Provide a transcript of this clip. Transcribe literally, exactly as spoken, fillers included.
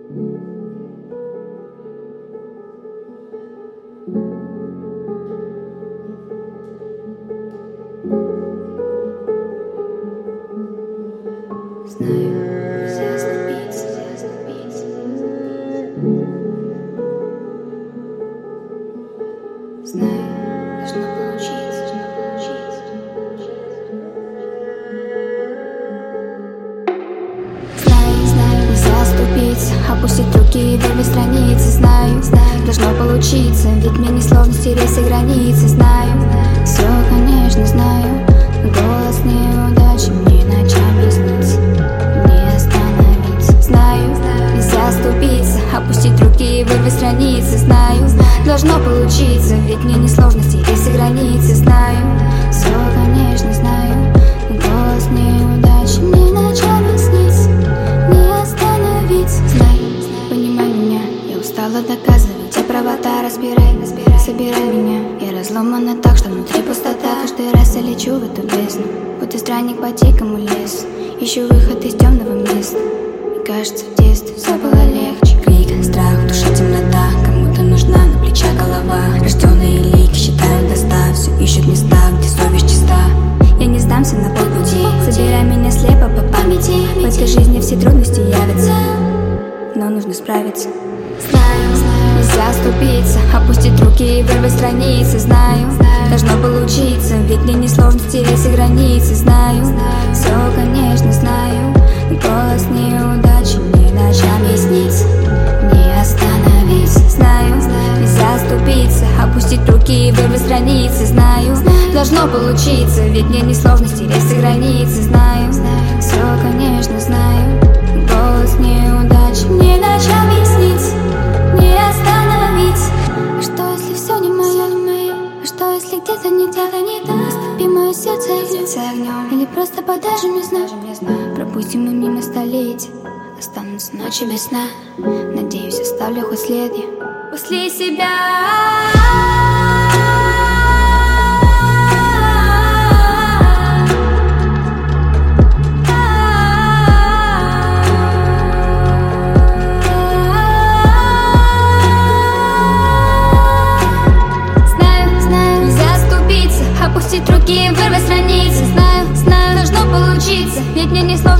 Опустить руки и вырвать страницы. Знаю, знаю, должно получиться, ведь мне не сложно стереть все границы. Знаю, все, конечно, знаю, но голос неудачи мне ночами снится. Не остановиться. Знаю, нельзя оступиться, опустить руки и вырвать страницы. Знаю, должно получиться, ведь мне не сложно стереть все границы. Знаю, все, конечно, знаю, но голос неудачи мне ночами снится. Не остановиться. Знаю, устала доказывать, я правота, разбирай, разбирай, собирай меня. Я разломана так, что внутри пустота. Каждый раз я лечу в эту бездну, будто странник по дикому лесу. Ищу выход из темного места. Мне кажется, в детстве все было легче. Крик, страх, в душе темнота, кому-то нужна на плечах голова. Рожденные лики считают до ста, все ищут места, где совесть чиста. Я не сдамся на полпути, забирай меня слепо по памяти. В этой жизни все трудности явятся, но нужно справиться. Знаю, нельзя оступиться, опустить руки и вырвать страницы. Знаю, должно получиться, ведь мне не сложно стереть все границы. Знаю, все, конечно, знаю, но голос неудачи мне ночами снится. Не остановиться. Знаю, нельзя оступиться, опустить руки и вырвать страницы. Знаю, должно получиться, ведь мне не сложно стереть все границы. Знаю, все, конечно, знаю, но голос неудачи мне ночами снится. Не остановиться. А что если все не мое, не мое? А что если где-то не где-то не так? Растопи мое сердце огнем, или просто подажи мне знак. Пропустим мы мимо столетий, останутся ночи без сна. Надеюсь, оставлю хоть след я после себя. Опустить руки и вырвать страницы. Знаю, знаю, должно получиться, ведь мне не сложно